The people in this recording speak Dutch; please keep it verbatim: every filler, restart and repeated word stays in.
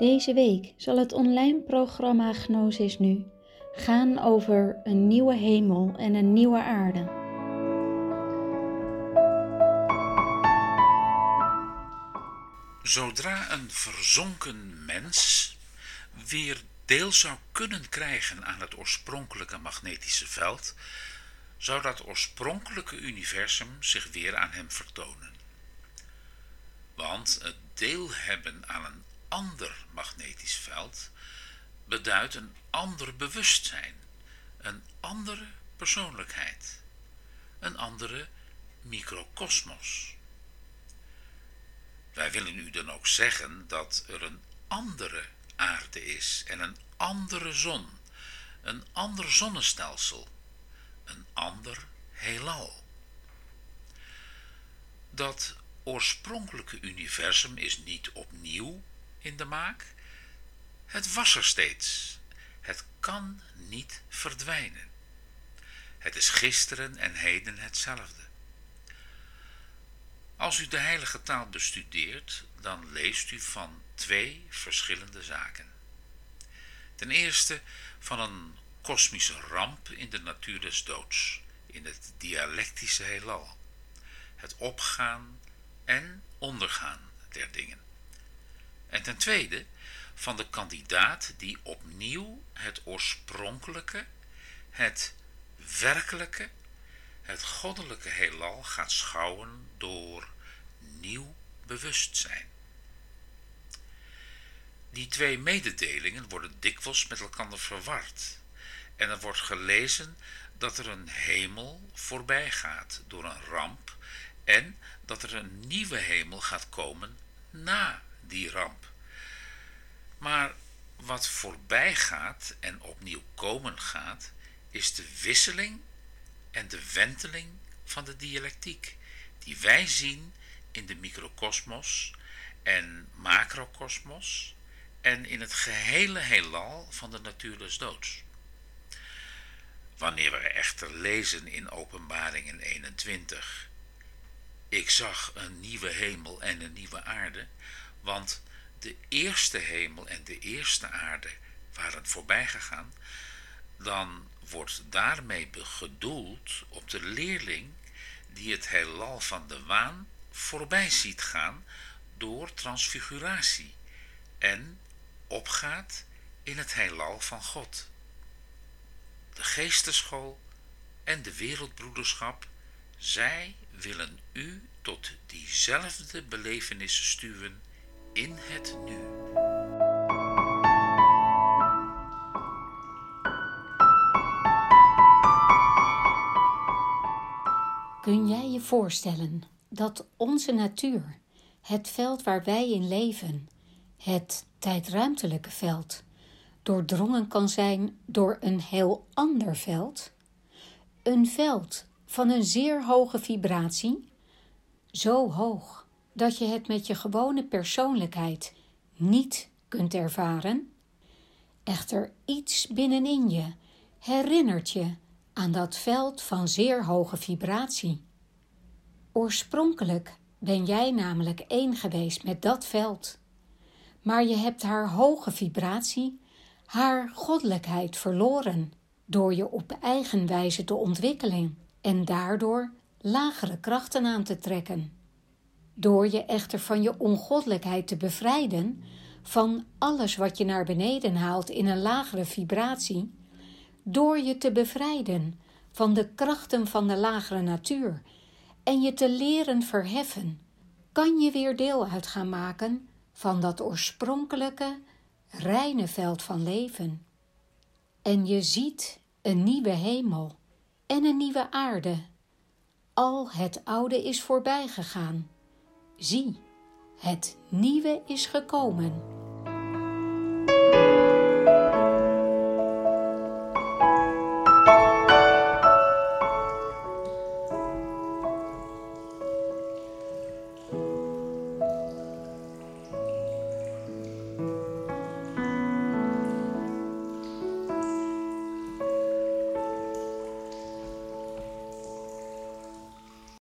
Deze week zal het online programma Gnosis Nu gaan over een nieuwe hemel en een nieuwe aarde. Zodra een verzonken mens weer deel zou kunnen krijgen aan het oorspronkelijke magnetische veld, zou dat oorspronkelijke universum zich weer aan hem vertonen. Want het deel hebben aan een ander magnetisch veld beduidt een ander bewustzijn, een andere persoonlijkheid, een andere microkosmos. Wij willen u dan ook zeggen dat er een andere aarde is en een andere zon, een ander zonnestelsel, een ander heelal. Dat oorspronkelijke universum is niet opnieuw in de maak. Het was er steeds. Het kan niet verdwijnen. Het is gisteren en heden hetzelfde. Als u de heilige taal bestudeert, dan leest u van twee verschillende zaken. Ten eerste van een kosmische ramp in de natuur des doods, in het dialectische heelal. Het opgaan en ondergaan der dingen. En ten tweede van de kandidaat die opnieuw het oorspronkelijke, het werkelijke, het goddelijke heelal gaat schouwen door nieuw bewustzijn. Die twee mededelingen worden dikwijls met elkaar verward en er wordt gelezen dat er een hemel voorbij gaat door een ramp en dat er een nieuwe hemel gaat komen na die ramp. Maar wat voorbij gaat en opnieuw komen gaat, is de wisseling en de wenteling van de dialectiek, die wij zien in de microkosmos en macrokosmos en in het gehele heelal van de natuur des doods. Wanneer we echter lezen in Openbaringen eenentwintig, ik zag een nieuwe hemel en een nieuwe aarde, want de eerste hemel en de eerste aarde waren voorbij gegaan, dan wordt daarmee gedoeld op de leerling die het heelal van de waan voorbij ziet gaan door transfiguratie en opgaat in het heelal van God. De geesteschool en de wereldbroederschap, zij willen u tot diezelfde belevenissen stuwen in het nu. Kun jij je voorstellen dat onze natuur, het veld waar wij in leven, het tijdruimtelijke veld, doordrongen kan zijn door een heel ander veld? Een veld van een zeer hoge vibratie, zo hoog dat je het met je gewone persoonlijkheid niet kunt ervaren? Echter iets binnenin je herinnert je aan dat veld van zeer hoge vibratie. Oorspronkelijk ben jij namelijk één geweest met dat veld, maar je hebt haar hoge vibratie, haar goddelijkheid verloren door je op eigen wijze te ontwikkelen en daardoor lagere krachten aan te trekken. Door je echter van je ongoddelijkheid te bevrijden, van alles wat je naar beneden haalt in een lagere vibratie, door je te bevrijden van de krachten van de lagere natuur en je te leren verheffen, kan je weer deel uit gaan maken van dat oorspronkelijke, reine veld van leven. En je ziet een nieuwe hemel en een nieuwe aarde. Al het oude is voorbij gegaan. Zie, het nieuwe is gekomen.